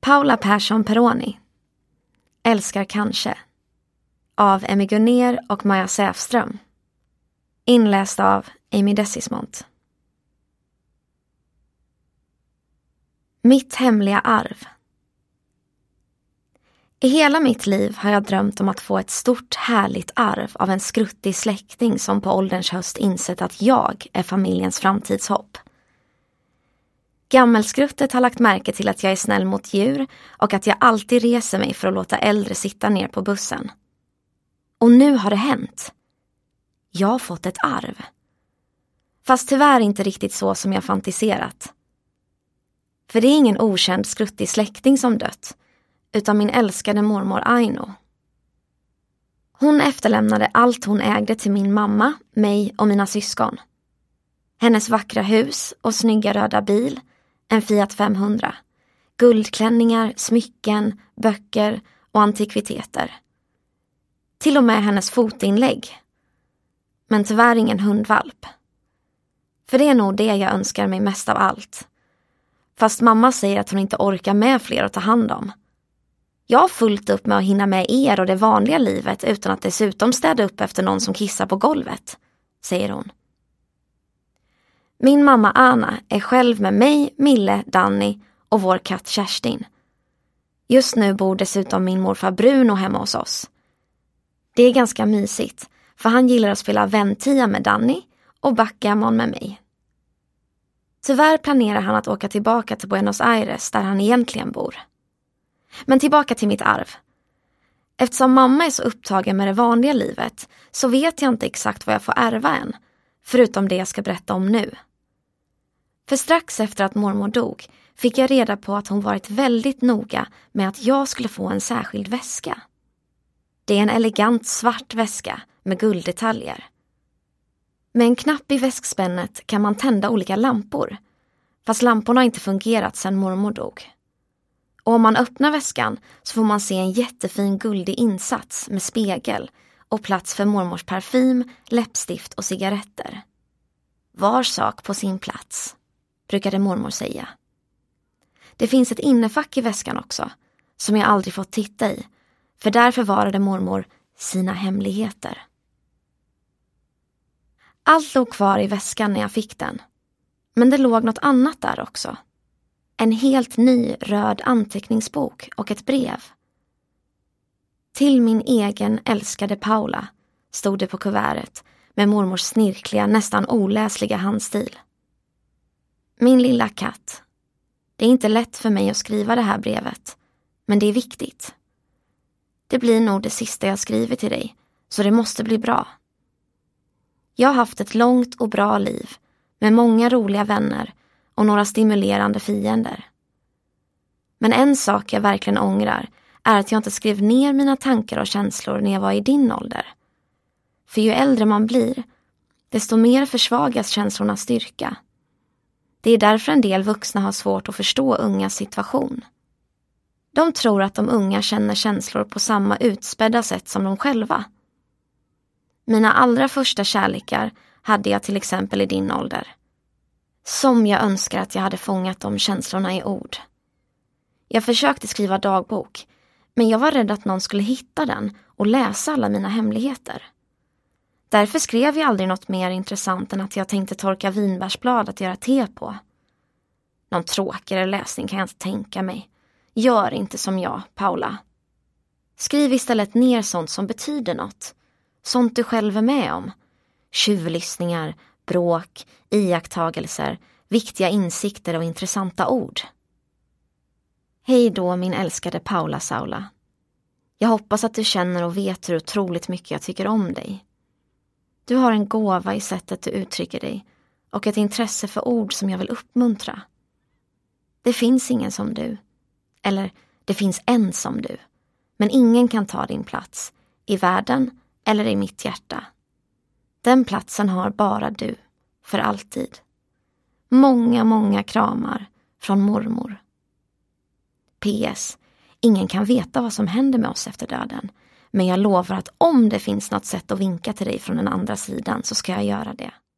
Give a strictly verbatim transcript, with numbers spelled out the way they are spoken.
Paula Persson Peroni. Älskar kanske. Av Emmy Gunner och Maja Säfström. Inläst av Amy Desismont. Mitt hemliga arv. I hela mitt liv har jag drömt om att få ett stort härligt arv av en skruttig släkting som på ålderns höst insett att jag är familjens framtidshopp. Gammelskruttet har lagt märke till att jag är snäll mot djur och att jag alltid reser mig för att låta äldre sitta ner på bussen. Och nu har det hänt. Jag har fått ett arv. Fast tyvärr inte riktigt så som jag fantiserat. För det är ingen okänd skruttig släkting som dött, utan min älskade mormor Aino. Hon efterlämnade allt hon ägde till min mamma, mig och mina syskon. Hennes vackra hus och snygga röda bil, en Fiat femhundra, guldklänningar, smycken, böcker och antikviteter. Till och med hennes fotinlägg. Men tyvärr ingen hundvalp. För det är nog det jag önskar mig mest av allt. Fast mamma säger att hon inte orkar med fler att ta hand om. Jag har fullt upp med att hinna med er och det vanliga livet utan att dessutom städa upp efter någon som kissar på golvet, säger hon. Min mamma Anna är själv med mig, Mille, Danny och vår katt Kerstin. Just nu bor dessutom min morfar Bruno hemma hos oss. Det är ganska mysigt, för han gillar att spela väntia med Danny och backgammon med mig. Tyvärr planerar han att åka tillbaka till Buenos Aires där han egentligen bor. Men tillbaka till mitt arv. Eftersom mamma är så upptagen med det vanliga livet så vet jag inte exakt vad jag får ärva än, förutom det jag ska berätta om nu. För strax efter att mormor dog fick jag reda på att hon varit väldigt noga med att jag skulle få en särskild väska. Det är en elegant svart väska med gulddetaljer. Med en knapp i väskspännet kan man tända olika lampor, fast lamporna har inte fungerat sedan mormor dog. Och om man öppnar väskan så får man se en jättefin guldig insats med spegel och plats för mormors parfym, läppstift och cigaretter. Var sak på sin plats, brukade mormor säga. Det finns ett innefack i väskan också, som jag aldrig fått titta i, för där förvarade mormor sina hemligheter. Allt låg kvar i väskan när jag fick den, men det låg något annat där också. En helt ny röd anteckningsbok och ett brev. Till min egen älskade Paula, stod det på kuvertet med mormors snirkliga, nästan oläsliga handstil. Min lilla katt. Det är inte lätt för mig att skriva det här brevet, men det är viktigt. Det blir nog det sista jag skriver till dig, så det måste bli bra. Jag har haft ett långt och bra liv med många roliga vänner och några stimulerande fiender. Men en sak jag verkligen ångrar är att jag inte skrev ner mina tankar och känslor när jag var i din ålder. För ju äldre man blir, desto mer försvagas känslornas styrka. Det är därför en del vuxna har svårt att förstå ungas situation. De tror att de unga känner känslor på samma utspädda sätt som de själva. Mina allra första kärlekar hade jag till exempel i din ålder. Som jag önskar att jag hade fångat de känslorna i ord. Jag försökte skriva dagbok, men jag var rädd att någon skulle hitta den och läsa alla mina hemligheter. Därför skrev jag aldrig något mer intressant än att jag tänkte torka vinbärsblad att göra te på. Någon tråkigare läsning kan jag inte tänka mig. Gör inte som jag, Paula. Skriv istället ner sånt som betyder något. Sånt du själv är med om. Tjuvlyssningar, bråk, iakttagelser, viktiga insikter och intressanta ord. Hej då min älskade Paula Saula. Jag hoppas att du känner och vet hur otroligt mycket jag tycker om dig. Du har en gåva i sättet du uttrycker dig och ett intresse för ord som jag vill uppmuntra. Det finns ingen som du. Eller det finns en som du. Men ingen kan ta din plats i världen eller i mitt hjärta. Den platsen har bara du, för alltid. Många, många kramar från mormor. P S. Ingen kan veta vad som händer med oss efter döden. Men jag lovar att om det finns något sätt att vinka till dig från den andra sidan så ska jag göra det.